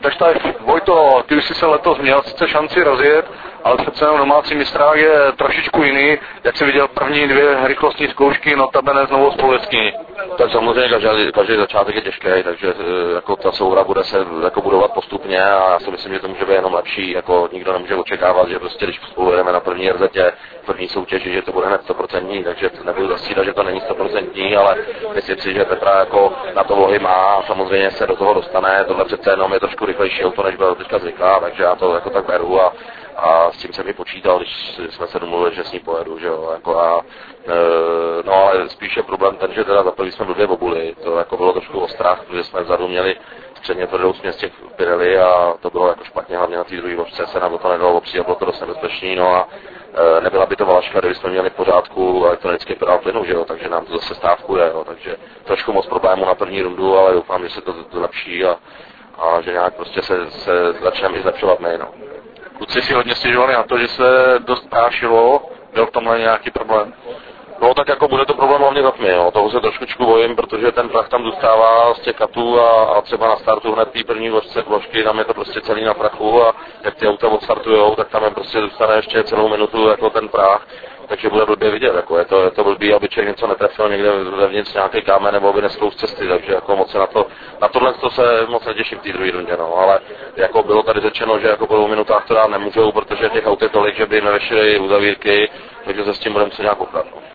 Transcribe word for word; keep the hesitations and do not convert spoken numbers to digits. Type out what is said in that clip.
takže tak, Vojto, ty už jsi se letos měl sice šanci rozjet, ale přece jenom domácí mistrák je trošičku jiný. Jak jsi viděl první dvě rychlostní zkoušky, notabene znovu z Poleskyni? Tak samozřejmě každý, každý začátek je těžký, takže jako ta souhra bude se jako budovat postupně a já si myslím, že to může být jenom lepší, jako nikdo nemůže očekávat, že prostě když spolujeme na první er zet, první soutěži, že to bude hned sto procent, takže nebudu zastírat, že to není sto procent, ale myslím si, že Petra jako na to vlohy má a samozřejmě se do toho dostane, tohle přece jenom je trošku rychlejší auto, než byla teďka zvyklá, takže já to jako tak beru a a s tím jsem i počítal, když jsme se domluvili, že s ní pojedu, že jo, jako a, e, no ale spíš je problém ten, že teda za první jsme blbě obuli, to jako bylo trošku o strach, protože jsme vzadu měli středně tvrdou směs těch Pirelli a to bylo jako špatně, hlavně na té druhé obce se nám to nedalo opřít a bylo to dost nebezpečný, no a e, nebyla by to valaška, kdyby jsme měli v pořádku elektronický pedál plynu, že jo, takže nám to zase stávkuje, jo, takže trošku moc problémů na první rundu, ale doufám, že se to zlepší a, a že nějak prostě se, se začneme i zlepšovat my, no. Kluci si hodně stěžovali na to, že se dost prášilo, byl v tomhle nějaký problém? No tak jako bude to problém hlavně za tmy, jo. Toho se trošičku bojím, protože ten prach tam zůstává z těch katů a, a třeba na startu hned té první vložce vložky, tam je to prostě celý na prachu a jak ty auta odstartujou, tak tam je prostě zůstane ještě celou minutu jako ten prach, takže bude blbě vidět, jako je to, je to blbý, aby člověk něco netrefil někde vevnitř nějaký kámen nebo aby neskou z cesty, takže jako moc se na to, na tohle to se moc netěším v té druhé rundě, no, ale jako bylo tady řečeno, že jako po dvou minutách to dát nemůžou, protože těch aut je tolik, že by nevešly uzavírky, takže se s tím budeme se nějak poprat. No.